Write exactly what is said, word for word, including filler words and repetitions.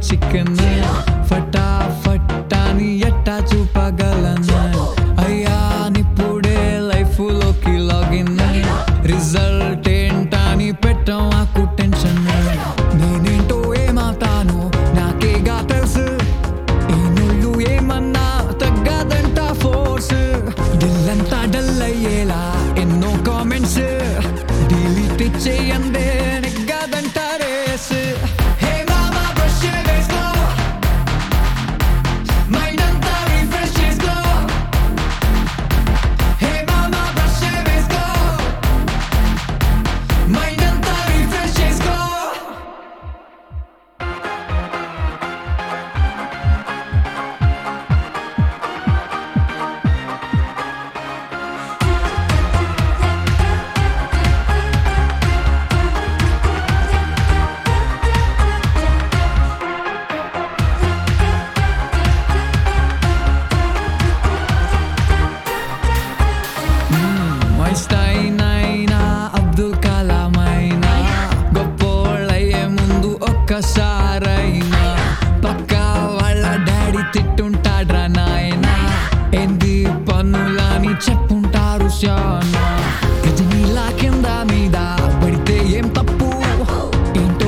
chicken ఫటాఫటాని ఎట్టా చూపగలను అయ్యా నిప్పుడే లైఫ్ లోకి లాగిన్ రిజల్ట్ ఏంటని పెట్టం నాకు టెన్షన్ నేనేంటో ఏమవుతాను నాకేగా తెలుసు ఈ నుళ్ళు ఏమన్నా తగ్గదంట ఫోర్స్ దిల్లంతా డల్ అయ్యేలా ఎన్నో కామెంట్స్ డిలీట్ చేయందే నెగ్గదంట రేస్ ఐన్స్టైన్ అయినా అబ్దుల్ కలాం అయినా గొప్పోళ్ళయ్యే ముందు ఒక్కసారైనా పక్కా వాళ్ళ డాడీ తిట్టుంటాడ్రా నాయనా ఏంది పనులని చెప్పుంటారు శానా గజనీలా కింద మీద పడితే ఏం తప్పు ఏంటో